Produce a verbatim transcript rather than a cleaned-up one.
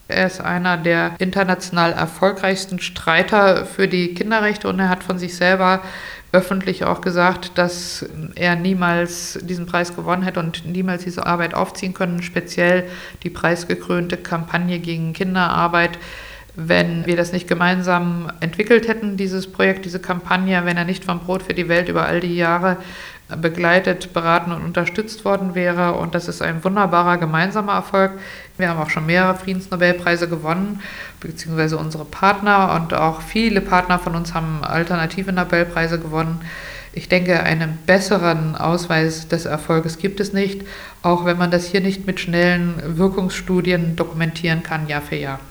Er ist einer der international erfolgreichsten Streiter für die Kinderrechte und er hat von sich selber öffentlich auch gesagt, dass er niemals diesen Preis gewonnen hätte und niemals diese Arbeit aufziehen können, speziell die preisgekrönte Kampagne gegen Kinderarbeit, wenn wir das nicht gemeinsam entwickelt hätten, dieses Projekt, diese Kampagne, wenn er nicht vom Brot für die Welt über all die Jahre begleitet, beraten und unterstützt worden wäre. Und das ist ein wunderbarer gemeinsamer Erfolg. Wir haben auch schon mehrere Friedensnobelpreise gewonnen, beziehungsweise unsere Partner und auch viele Partner von uns haben alternative Nobelpreise gewonnen. Ich denke, einen besseren Ausweis des Erfolges gibt es nicht, auch wenn man das hier nicht mit schnellen Wirkungsstudien dokumentieren kann, Jahr für Jahr.